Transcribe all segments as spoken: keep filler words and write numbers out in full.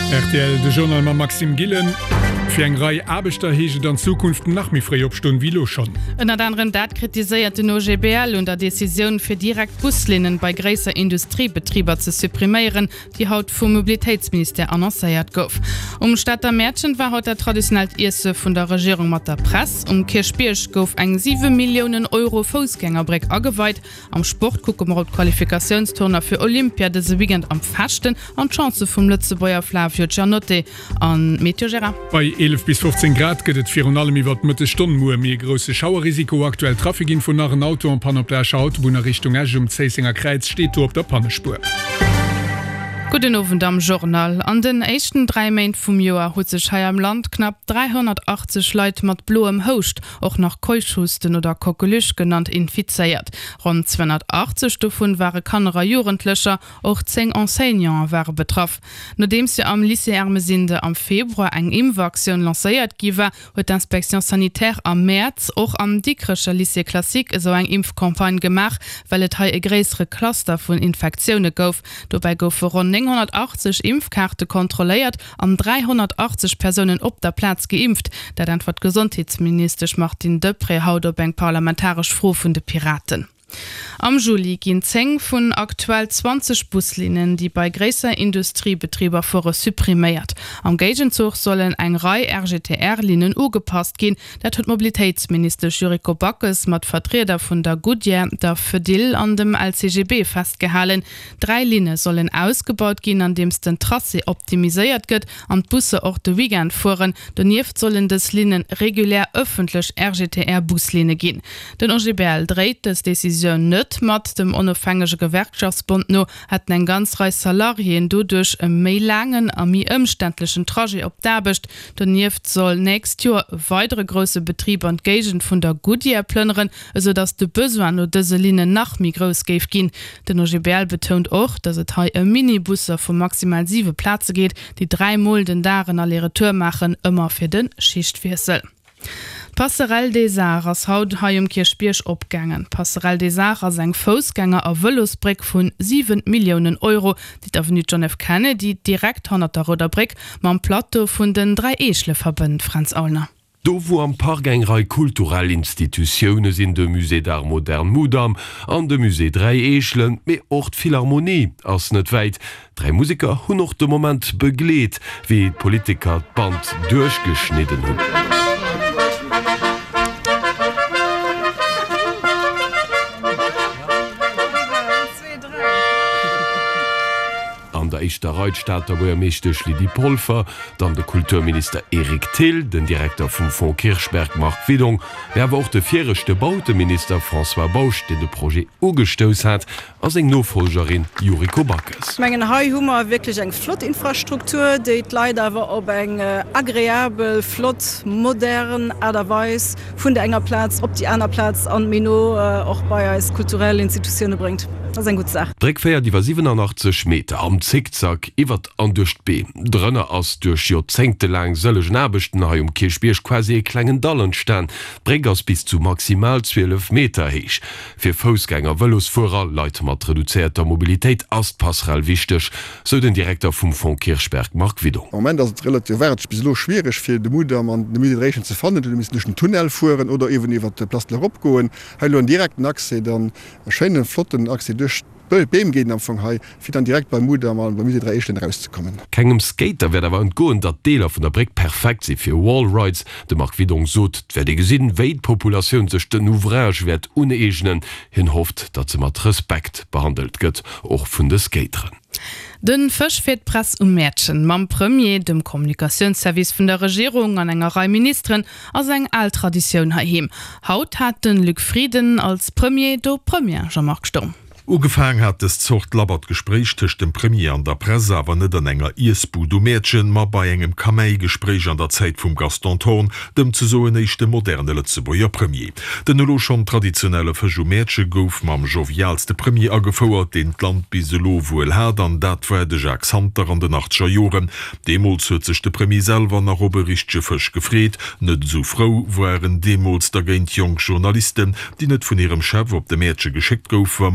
R T L de Journal ma Maxim Gillen fir eng Rei Abeter hege an Zukunft nach mi frei opstun wie lo schon. En anderen Dat kritiséiert den O G B L und der Decision fir direkt Buslinnen bei gräser Industriebetrieber ze supprimieren, die haut vum Mobilitätsminister annoncéiert gouf. Um Stadt der Mädchen war haut der traditionell Ise vun der Regierung mat der Press um Kirschbiersch gouf eng sieben Millionen Euro Fußgängerbrick ageweit. Am Sport gucken rot Qualifikationsturner für Olympia de se wiegend am Fachten an Chance vum Lützebauer Flavio Gianotti an Meteogera. Bei elf bis fünfzehn Grad gëtt fir allem iwwer Mëtte Stundenmue mir grosse Schauerrisiko aktuell Traffikin vun nach Auto an Panopläscher Autobunner Richtung Äge um Zeisinger Kreiz steht op der Pannespur. Guten Abend am Journal. An den ersten drei Monaten vom Jahr hat sich hier im Land knapp dreihundertachtzig Leute mit blauem Host, auch nach Keuchhusten oder Kokelusch genannt, infiziert. Rund zweihundertachtzig davon waren Kinder Jugendliche, auch zehn Enseignants waren betroffen. Nachdem sie am Lycée Ermesinde am Februar eine Impfaktion lanciert wurde, hat die Inspektion Sanitaire am März auch am Dickerischer Lycée Classique so eine Impfkampagne gemacht, weil es hier ein größeres Cluster von Infektionen gab. Dabei gab es rund neunhundertachtzig Impfkarte kontrolliert an dreihundertachtzig Personen op der Platz geimpft, dat antwort Gesundheitsminister Martin Depré haut op eng parlamentarisch froh vun de Piraten. Am Juli ginn zehn vun aktuell zwanzig Buslinien, die bei gräser Industriebetrieber vorre supprimiert. Am Gegenzug sollen eng Rei R G T R-Linien ugepasst gin, dat huet Mobilitätsminister Juriko Backes mat Vertreter vun der Goodyear der Fedil an dem L C G B festgehalen. Drei Linien sollen ausgebaut gin, an dems den Trasse optimisiert gëtt an Busse och de Weekend fuhren. Donieft sollen des Linien regulär öffentlich R G T R-Buslinie gin. Den O G B L dreht des Decision net mat dem onofhängege Gewerkschaftsbund no hat en ganz Reihe Salarien dodurch e méi langen a mi ëmständlichen Traje op derbecht. Donieft soll näst Jahr weitere grosse Betriebe an Gagen vun der Goodyear plönneren, so dats de Besoin no dese Linien nach mi groß geif gin. Den O G B L betont auch, dass et hai e Minibusser vu maximal sieben Plätze geht, die drei Mulden darin all ihre Tour machen, immer fir den Schichtwirsel. Passerelle des Arts haut ha um Kirschbiersch opgangen. Passerelle des Arts seg Fußgänger a Wëllosbrick vun sieben Millionen Euro, dit Avenue John F. Kennedy direkt hunderter Roderbrick mam Plateau vun den drei Eechle verbënnt Franz Aulner. Do wo am Parkgängerei kulturelle Institutionen sind de Musée d'Art Modern Mudam, an de Musée drei Eechlen, me ort Philharmonie ass net weit. Drei Musiker hun noch de Moment begleet, wie Politiker Band durchgeschnitten hun. Der Eischter Reitstaater wo er mechtech Lidi Polfer, dann der Kulturminister Erik Till, den Direktor vum Fonds Kirchberg macht Widung, wer war auch de vierchte Bauteminister François Bausch, den de Projekt ugestoß hat, als eng Nofolgerin Juriko Backes. Mengen Hai Hummer wirklich eng Flottinfrastruktur, deit leider war op eng äh, agréabel, flott, modern, aderweis vun der enger Platz, op die einer Platz an Mino äh, auch bei als kulturelle Institutionen bringt. Das ist ein gut Sache. Dreckfeier die war siebenundachtzig Meter am Zickzack iwwer an durchcht B. Drënner ass durch Jozengte lang sëllech nabechten ha um Kirschbiersch quasi e klengen Dallen stand, Bregers bis zu maximal zwölf Meter heich. Fir Fußgänger Wëllosfurer Leute mat reduzierter Mobilitéit as passerell wichtech, so den Direktor vum Fonds Kirchberg Mark Widung. Moment dat relativ wert bis lo schwierig fir de Muder man de Mediation ze fannen, du miss den Tunnel fuhren oder even iwwer de Plastel opgoen. Heil an direkten Achse dann erscheinen flotten Achse durch Beem gehen am Hai fir dann direkt bei Muder mal bei mir drei Echten rauszukommen. Kegem Skater werd awer goen dat Deler vun der Brick perfekt se fir Wallrides, de mag Widung sot, wer de gesinn Weitpopulationun sech den Ouvrage werd uneegnen hin hofft, dat ze mat Respekt behandelt gëtt och vun de Skateren. Den Fisch fir Press um Mädchen mam Premier dem Kommunikationsservice vun der Regierung an enger Reihe Ministerin as eng Alttradition haem. Haut hat den Luc Frieden als Premier do Premier Jean-Marc Sturm. Ugefang hat es zocht labert Gespräch tisch dem Premier an der Presse aber net an enger Isbu du Mädchen ma bei engem Kamei-Gespräch an der Zeit vum Gaston Thorn, dem zu so echte moderne Lützebauer Premier. Den lo schon traditionelle Verjumätsche gouf mam jovialste Premier agefauert den Land biselo wohl her an dat war de Jacques Hunter an den achtscher Joren. Demols huet sich de Premier selber nach Oberrichtsche Fisch gefret, net so froh waren Demols der gent jung Journalisten, die net von ihrem Chef op de Mädchen geschickt gouf, war ma die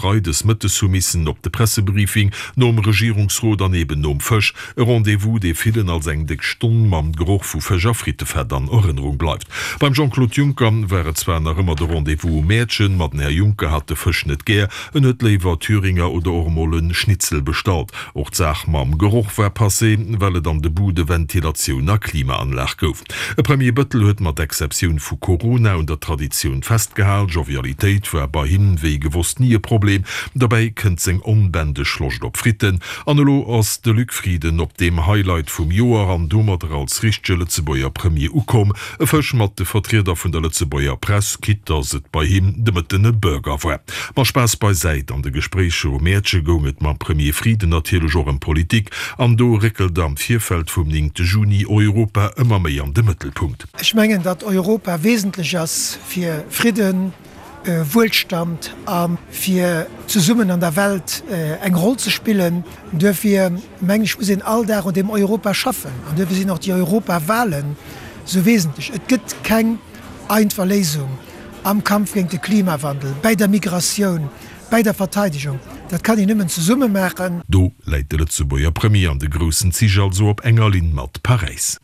Freides Mitte zu missen op de Pressebriefing nom Regierungsro daneben nom Fisch e Rendevous de vielen als eng de Stunden mam Geruch vu Fischerfritefett an Erinnerung bleibt. Beim Jean-Claude Juncker wäre zwar nach immer de Rendevous Mädchen, mat Herr Juncker hat de Fisch net ger en net lever Thüringer oder Ormollen Schnitzel bestaut. Och sag mam Geruch war passé, weil dann de Bude Ventilation nach Klimaanlag gouf. E Premier Bëttel huet mat d'Exception vu Corona und der Tradition festgehalt, Jovialität war bei hin wie gewusst nie Problem, dabei kënnt seg onbände schlocht op Fritten, anlo ass de Lückfrieden op dem Highlight vum Joar an Dommer als richsche Lützebauer Premier ukom, e fëch mat de Vertreter vun der Lützebauer Press kitter se bei him de mëttene Bürger war. Ma spaß bei seit an de Gespräche o Mäsche gonget man Premier Frieden natürlich auch in Politik, an do rickelt am Vierfeld vom linkte Juni Europa immer mehr an den Mittelpunkt. Ich mengen, dat Europa wesentlich als für Frieden, äh, Wohlstand, ähm, für zu summen an der Welt äh, eng Rolle zu spielen, dürfen wir mengisch in all der und dem Europa schaffen. Und dürfen sie noch die Europawahlen so wesentlich. Es gibt keine einfache Lesung am Kampf gegen den Klimawandel, bei der Migration, bei der Verteidigung. Dat kann ich nimmen zu Summe machen. Do leitete zu Boer Premier an de großen Ziel also op Engerlin mat Paris.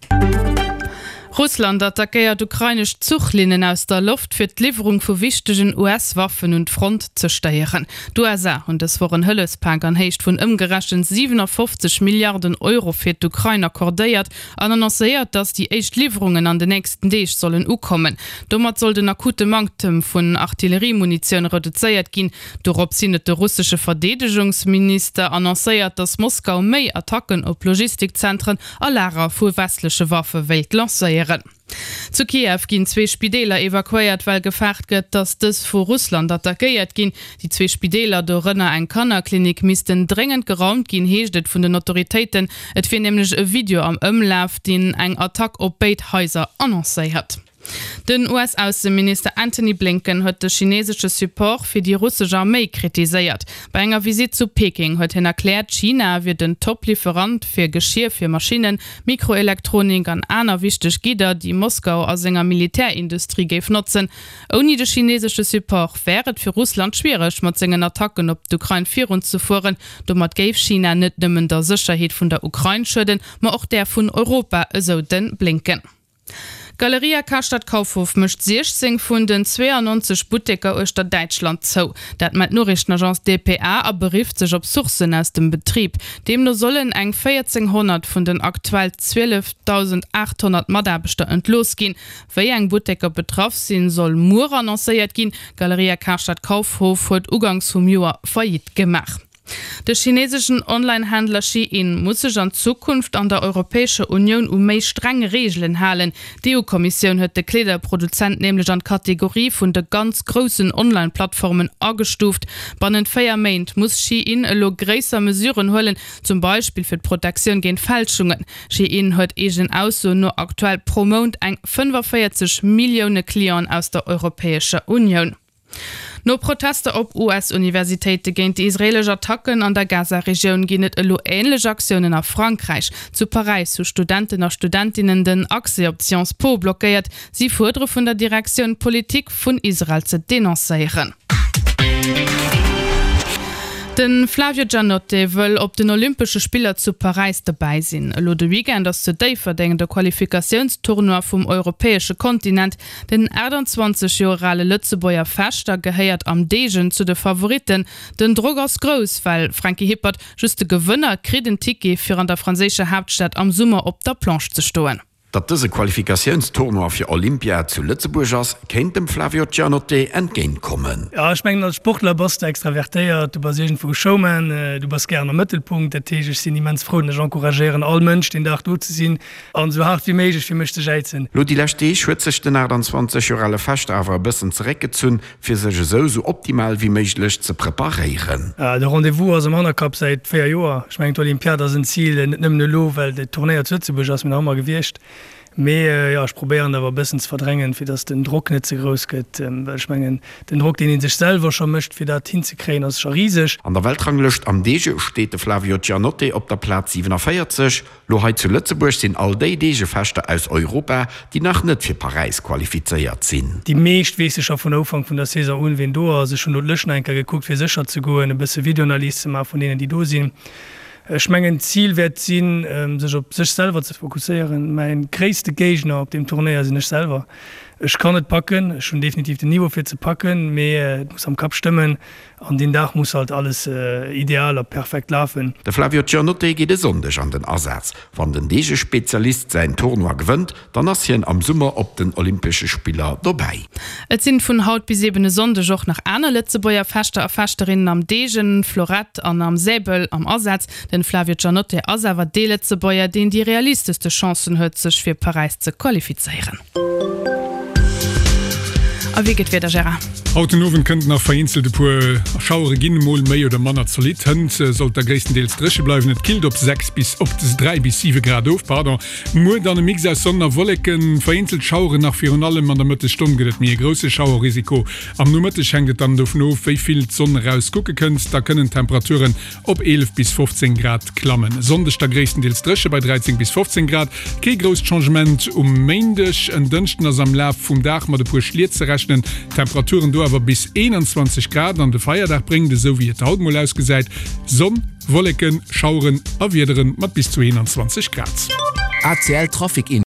Russland attackiert ukrainisch Zuglinnen aus der Luft für die Lieferung von wichtigen U S-Waffen und Front zu steuern. Die U S A und es waren Höllespankern hecht von umgerechnet siebenundfünfzig Milliarden Euro für die Ukraine akkordiert und annonciert, dass die Erst-Lieferungen an den nächsten Tag sollen kommen. Damit soll der akute Mangel von Artilleriemunition reduziert gehen. Darauf sind der russische Verteidigungsminister annonciert, dass Moskau mehr Attacken auf Logistikzentren aller für westliche Waffen welt lancieren. Zu Kiew gin zwei Spideler evakuiert, weil gefacht gëtt, dass das vor Russland attackiert gin. Die zwei Spideler do Rënner ein Kannerklinik missten dringend geraumt gin heeschtet vun den Autoritäten. Et fir nämlich e Video am Ömlauf, den eng Attack op Beithäuser annoncéiert. Den U S-Außenminister Anthony Blinken hat den chinesische Support für die russische Armee kritisiert. Bei einer Visit zu Peking hat er erklärt, China wird den Top-Lieferant für Geschirr für Maschinen, Mikroelektronik und andere wichtige Güter, die Moskau aus seiner Militärindustrie geben nutzen. Ohne den chinesischen Support wäre es für Russland schwierig, mit seinen Attacken auf die Ukraine fortzufahren. Damit gäbe China nicht nur der Sicherheit von der Ukraine schützen, sondern auch der von Europa, so den Blinken. Galeria Karstadt Kaufhof mischt sechzehn von den zweiundneunzig Boutiquen aus der Deutschland zu. Das mit Nachrichtenagence D P A aber berieft sich auf Sourcen aus dem Betrieb. Demnach sollen eng vierzehnhundert von den aktuell zwölftausendachthundert Mitarbeiter entlos gehen. Wer eng Boutique betroffen sind, soll nur annonciert gehen. Galeria Karstadt Kaufhof hat Ugangs vom Jahr Faillit gemacht. Der chinesischen Onlinehändler Shein muss sich in Zukunft an der Europäischen Union um mehr strenge Regeln halten. Die E U-Kommission hat den Kleiderproduzent nämlich an Kategorie von der ganz großen Online-Plattformen angestuft. Bei den Feiermain muss Shein eine größere Mesuren holen, zum Beispiel für die Protektion gegen Fälschungen. Shein hat eben außer nur aktuell pro Monat fünfundvierzig Millionen Klienten aus der Europäischen Union. No Proteste op U S-Universitäten gegen die israelische Attacken an der Gaza-Region gehen et elo ähnliche Aktionen nach Frankreich. Zu Paris zu Studenten und Studentinnen den Accès Options Po blockiert. Sie fordern von der Direktion Politik von Israel zu denunzieren. Den Flavio Gianotti will op den Olympische Spieler zu Paris dabei sein. Lo de Weekend das today verdenkende Qualifikationstournoi vom europäische Kontinent. Den achtundzwanzig Jahre Lützebauer Fester geheiert am Degen zu den Favoriten. Den Drogers groß, weil Frankie Hippert just de Gewinner kriegt den Ticket für an der französische Hauptstadt am Sommer op der Planche zu stehen. Dat dëse Qualifikationstournoi fir Olympia zu Lützeburg ass kennt dem Flavio Gianotti entgehen kommen. Ja, ich mein, als Sportler bist du extravertiert, du bist irgendwo Showman, äh, du bist gerne am Mittelpunkt, der Tisch sind immens froh, ich encouragieren alle Menschen, den Tag du zu sein und so hart wie möglich für mich zu sein. Lo die letzte schwitzt den achtundzwanzig Jahre Fest aber ein bisschen zurückgezogen, für sich so, so optimal wie möglich zu präparieren. Ja, der Rendezvous aus dem Undercup seit vier Jahren. Ich meine, die Olympiade sind Ziel, nicht nur lo, weil die Tournee zu Lützeburg ist mir auch mal gewirrscht. mehr äh, ja ich probieren aber bisschen zu verdrängen für das den Druck nicht so groß geht ähm, weil ich mengen den Druck den in sich selber schon möchte für das hinzukriegen ist schon riesig. An der Weltranglist am D G steht der Flavio Gianotti op der Platz siebenundvierzig. Lo zu Lützeburg sind all die D G-Feste aus Europa, die nach nicht für Paris qualifiziert sind. Die meist weiß ich schon von Anfang von der Saison und wenn du also schon Löschen geguckt für sicher zu gehen, ein bisschen Videoanalyse mal von denen die du sind. Schmengen Ziel wird ziehen ähm, sich op sich selber zu fokussieren. Mein größte Gegner auf dem Tournee sind ich selber. Ich kann nicht packen, schon definitiv den Niveau für zu packen, mehr muss am Kap stimmen. An den Dach muss halt alles äh, ideal und perfekt laufen. Der Flavio Gianotti geht sonndech an den Ersatz. Wann den dege Spezialist sein Tournoi gewinnt, dann ist er am Sommer op den Olympische Spieler dabei. Et sind von Haut bis ebene Sonde joch nach einer Letzebäuer Fester a Festerinnen am Degen, Florett an am Säbel am Ersatz, den Flavio Gianotti awer de Letzebäuer, den die realistischste Chancen hue sich für Paris zu qualifizieren. Wie geht wieder Gerard? Autonoven könnten nach vereinzelte pur Schaureginnenmol méi oder Manner zerlit hend soll der gréendeels dresche bleiwen net kilt op sechs bis op drei bis sieben Grad of Pardon Mu dann Mix aus Sonder Wollecken vereinzelt Schauure nach Fi allem an der Mitte Stunde gedet mir grosse Schauerrisiko am Nummerte schenket dann douf no wéi viel Sonne rausgucke könnt da können Temperaturen op elf bis fünfzehn Grad klammen Sondech der gréendeels dresche bei dreizehn bis fünfzehn Grad ke gros Changement um Mäendech en dünchten ass am Lab vum Dach mat de pur schliert ze rechnen Temperaturen do aber bis einundzwanzig Grad an de Feierdach bringt so wie Hautmol ausgeseit Sonn, Wollecken, Schauren a Wideren mat bis zu einundzwanzig Grad. A C L Traffic in